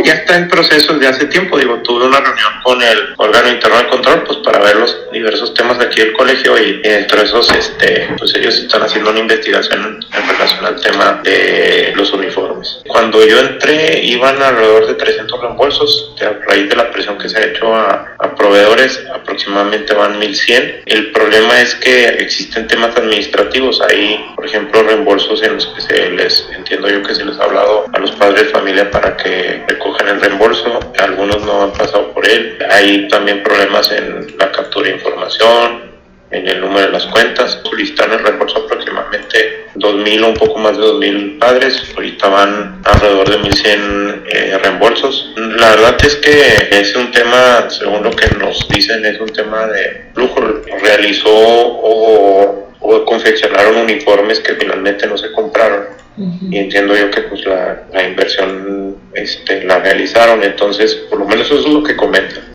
ya está en proceso desde hace tiempo. Digo, tuve una reunión con el órgano interno de control, pues para ver los diversos temas de aquí del colegio, y entre esos, pues ellos están haciendo una investigación en relación al tema de los uniformes. Cuando yo entré, iban alrededor de 300 reembolsos, a raíz de la presión que se ha hecho a proveedores, aproximadamente van 1100. El problema es que existen temas administrativos. Hay, por ejemplo, reembolsos en los que entiendo yo que se les ha hablado a los padres de familia para que recojan el reembolso, algunos no han pasado por él. Hay también problemas en la captura de información, en el número de las cuentas. Solicitaron el reembolso aproximadamente 2.000 o un poco más de 2.000 padres. Ahorita van alrededor de 1.100 reembolsos. La verdad es que es un tema, según lo que nos dicen, es un tema de flujo. Realizó o confeccionaron uniformes que finalmente no se compraron. Y entiendo yo que pues la inversión la realizaron. Entonces, por lo menos eso es lo que comentan.